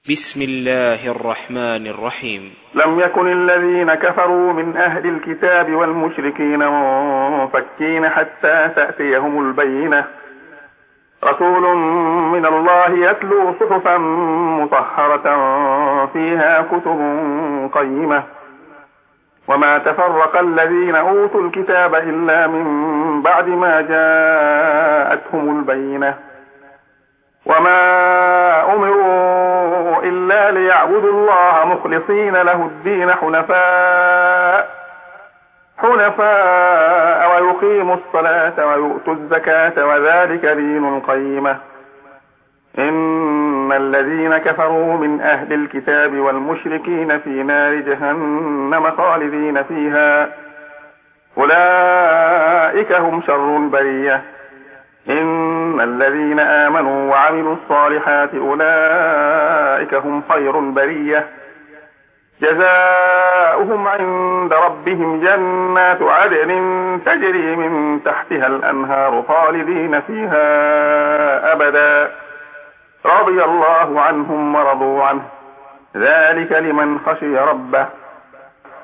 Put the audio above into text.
بسم الله الرحمن الرحيم. لم يكن الذين كفروا من أهل الكتاب والمشركين منفكين حتى تأتيهم البينة، رسول من الله يتلو صحفا مطهرة فيها كتب قيمة، وما تفرق الذين أوتوا الكتاب إلا من بعد ما جاءتهم البينة، وما أمروا إلا ليعبدوا الله مخلصين له الدين حنفاء ويقيموا الصلاة ويؤتوا الزكاة وذلك دين القيمة. إن الذين كفروا من أهل الكتاب والمشركين في نار جهنم خالدين فيها، أولئك هم شر البرية. إن الذين آمنوا وعملوا الصالحات أولئك هم خير البرية، جزاؤهم عند ربهم جنات عدن تجري من تحتها الأنهار خالدين فيها أبدا، رضي الله عنهم ورضوا عنه، ذلك لمن خشي ربه.